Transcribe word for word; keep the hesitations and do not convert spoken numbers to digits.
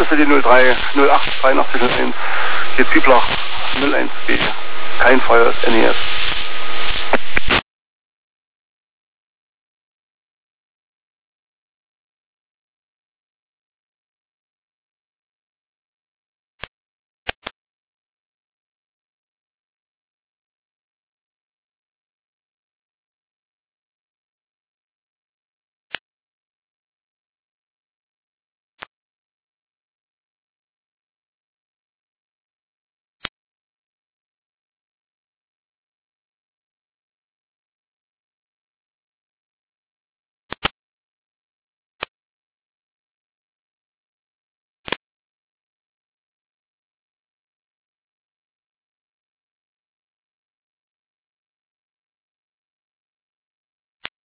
S D null drei null acht dreiundachtzig null eins, hier Typlach null eins B, kein Feuer, N E S.